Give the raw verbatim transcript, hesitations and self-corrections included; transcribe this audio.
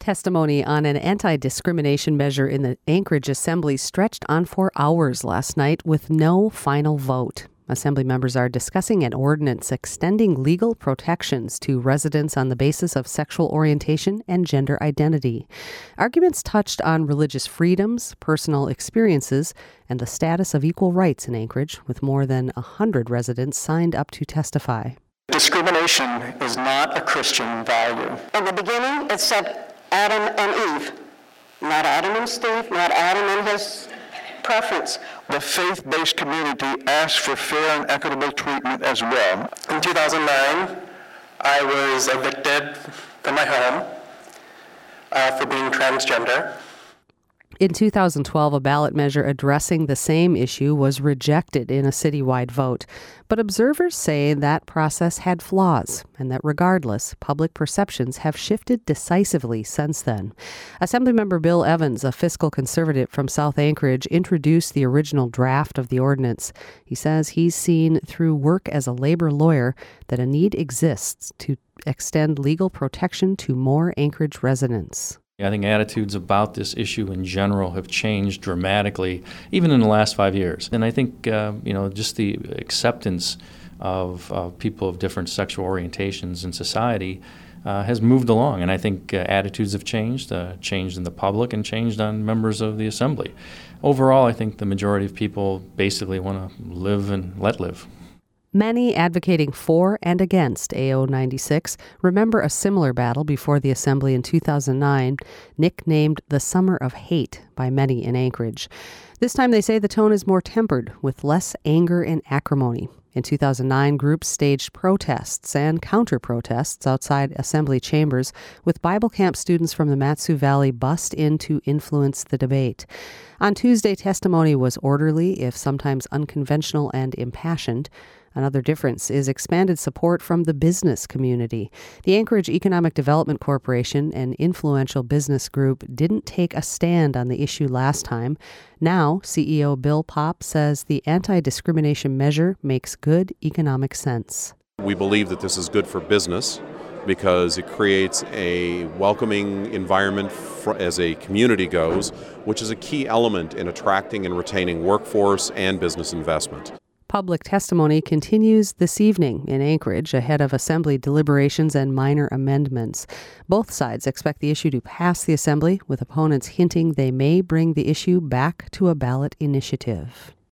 Testimony on an anti-discrimination measure in the Anchorage Assembly stretched on for hours last night with no final vote. Assembly members are discussing an ordinance extending legal protections to residents on the basis of sexual orientation and gender identity. Arguments touched on religious freedoms, personal experiences, and the status of equal rights in Anchorage, with more than one hundred residents signed up to testify. Discrimination is not a Christian value. In the beginning, it said Adam and Eve, not Adam and Steve, not Adam and his preference. The faith-based community asked for fair and equitable treatment as well. In two thousand nine, I was evicted from my home uh, for being transgender. In two thousand twelve, a ballot measure addressing the same issue was rejected in a citywide vote. But observers say that process had flaws, and that regardless, public perceptions have shifted decisively since then. Assemblymember Bill Evans, a fiscal conservative from South Anchorage, introduced the original draft of the ordinance. He says he's seen through work as a labor lawyer that a need exists to extend legal protection to more Anchorage residents. I think attitudes about this issue in general have changed dramatically, even in the last five years. And I think, uh, you know, just the acceptance of uh, people of different sexual orientations in society uh, has moved along. And I think uh, attitudes have changed, uh, changed in the public and changed on members of the Assembly. Overall, I think the majority of people basically want to live and let live. Many advocating for and against A O ninety-six remember a similar battle before the Assembly in two thousand nine, nicknamed the Summer of Hate by many in Anchorage. This time they say the tone is more tempered, with less anger and acrimony. In two thousand nine, groups staged protests and counter-protests outside Assembly chambers, with Bible camp students from the Mat-Su Valley bussed in to influence the debate. On Tuesday, testimony was orderly, if sometimes unconventional and impassioned. Another difference is expanded support from the business community. The Anchorage Economic Development Corporation, an influential business group, didn't take a stand on the issue last time. Now, C E O Bill Popp says the anti-discrimination measure makes good economic sense. We believe that this is good for business because it creates a welcoming environment for, as a community goes, which is a key element in attracting and retaining workforce and business investment. Public testimony continues this evening in Anchorage ahead of Assembly deliberations and minor amendments. Both sides expect the issue to pass the Assembly, with opponents hinting they may bring the issue back to a ballot initiative.